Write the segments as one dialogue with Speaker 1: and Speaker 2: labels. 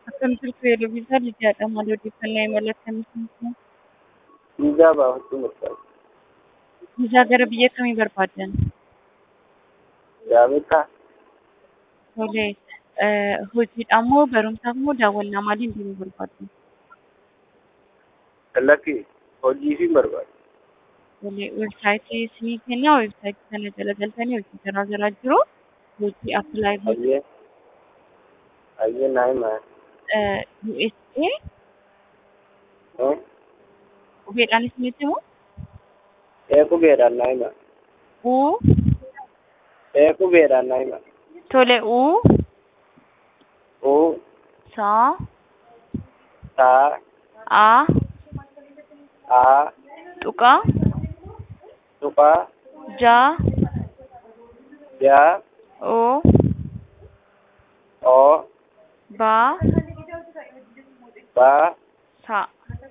Speaker 1: Akkam jirtu Yeloviisaa Lidiyaadha. Maal odeeffannoo imala akkamiitiin?
Speaker 2: Viizaa baafachuu barbaada.
Speaker 1: Viizaa gara biyya kamii barbaaddan?
Speaker 2: Ameerikaa.
Speaker 1: Tole, hojiidhaaf moo barumsaaf moo daawwannaa maaliin deemuu barbaaddu?
Speaker 2: Lakkii hojiifin barbaada.
Speaker 1: Tole, weebsaayitii isinii kennaa. Weebsaayitii kana jala galtanii hojii garaa garaa jiru. Hojii appilaayi gochuu.
Speaker 2: Ayyee naa himaa.
Speaker 1: USA qubeedhaan isinitti himu?
Speaker 2: Qubeedhaan naa himaa. Qubeedhaan naa himaa.
Speaker 1: Tole, Saa Tuqaa Jaa Baa Saa.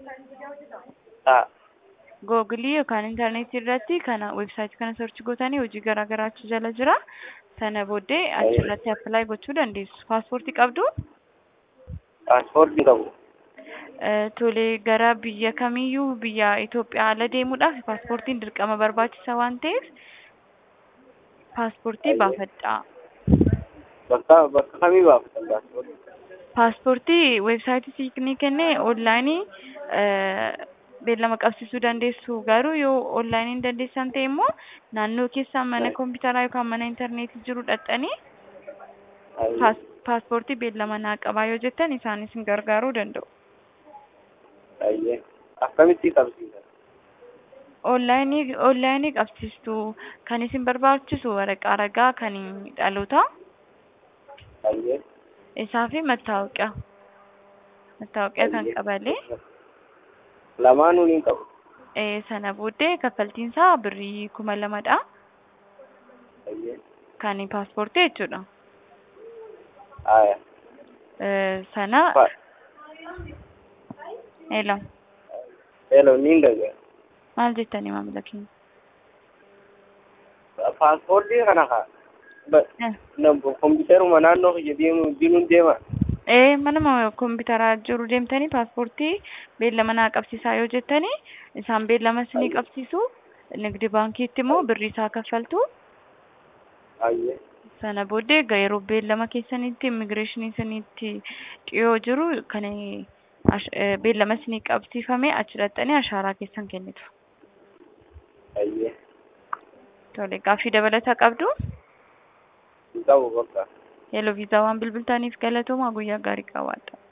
Speaker 1: Googilii yookaan intarneetii irratti kana weebsaayitii kana sarchi gootanii hojii garaa garaa achi jala jira. Sana booddee achirratti appilaayi gochuu dandeessu. Paaspoortii qabdu?
Speaker 2: Paaspoortii qabu.
Speaker 1: Tole, gara biyya kamiyyuu biyya Itoophiyaa ala deemuudhaaf paaspoortiin dirqama barbaachisa waan ta'eef paaspoortii baafadhaa.
Speaker 2: Bakka kamii baafatan paaspoortii?
Speaker 1: Paaspoortii weebsaayitii isinii kennee onlaayinii beellama qabsiisuu dandeessu. Garuu yoo onlaayinii hin dandeessan ta'e immoo naannoo keessan mana kompiitaraa yookaan mana intarneetii jiru dhaqxanii paaspoortii beellama naa qabaa yoo jettan isaan isin gargaaruu danda'u.
Speaker 2: Ayyee akkamitti qabsiisan?
Speaker 1: Onlaayinii qabsiistu. Kan isin barbaachisu waraqaa ragaa kan dhalootaa.
Speaker 2: Ayyee.
Speaker 1: Isaa fi mattaawoqiyaa kan qabalee.
Speaker 2: Lamaanuu ni qabu.
Speaker 1: Sana booddee kaffaltiinsaa birrii 2,000dha.
Speaker 2: Ayyee.
Speaker 1: Kan paaspoortii jechuudha.
Speaker 2: Aya.
Speaker 1: Sana
Speaker 2: Hello, niin dhagaa.
Speaker 1: maal jettanii maamila keenya?
Speaker 2: Paaspoortii kana kaa kompiitaruma naannoo kiyya deemuun deema.
Speaker 1: Manuma kompiitaraa jiru deemtanii paaspoortii beellama naa qabsiisaa yoo jettanii isaan beellama isinii qabsiisu. Nigdi baankiitti immoo birrii isaa kaffaltu.
Speaker 2: Ayyee.
Speaker 1: Sana booddee yeroo beellama keessanitti immigireeshinii isinitti dhiyoo jiru kan beellama isinii qabsiifame achi dhaqxanii ashaaraa keessan kennitu.
Speaker 2: Ayyee.
Speaker 1: Tole, gaaffii dabalataa qabdu?
Speaker 2: Hin qabu bakka.
Speaker 1: Yeloviisaa waan bilbiltaniif galatoomaa. Guyyaa gaarii qabaadhaa.